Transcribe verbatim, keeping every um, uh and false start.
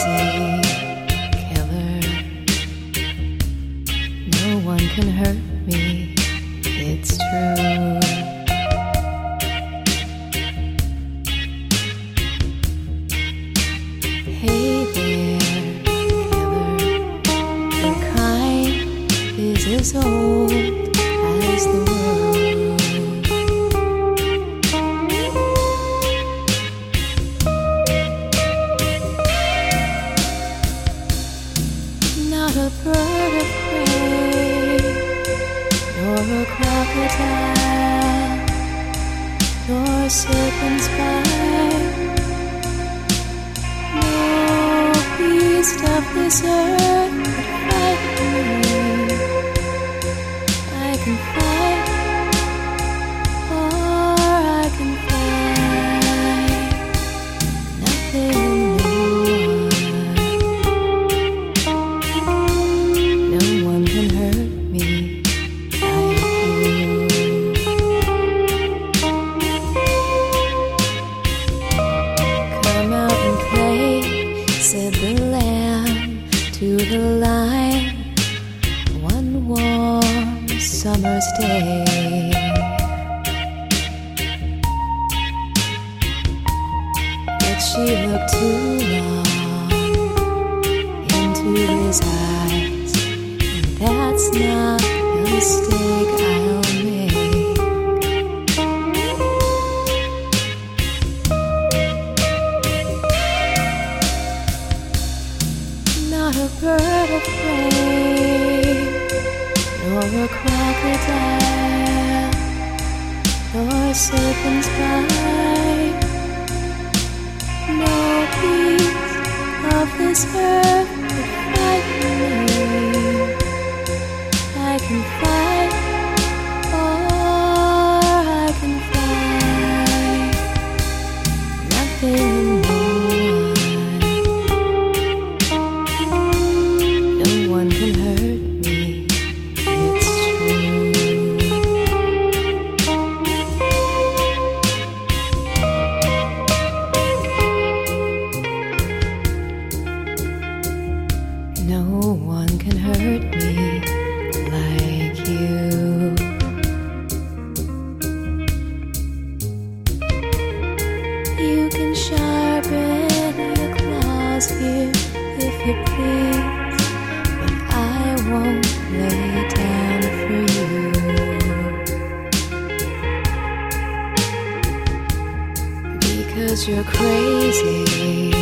crazy killer. No one can hurt me, it's true. Hey there, killer. Your kind is as old as the world. Not a bird of prey, nor a crocodile, nor a serpent's bite. No beast of this earth could fight me. I can fight, or I can fight nothing. Said the lamb to the lion one warm summer's day. But she looked too long into his eyes, and that's not a mistake I'll make. Not a bird of prey, nor a crocodile, nor a serpent's bite. No beast of this earth could fight me. I can fight, or I can fight nothing. No one can hurt me like you. You can sharpen your claws here if you please, but I won't lay down for you, because you're crazy.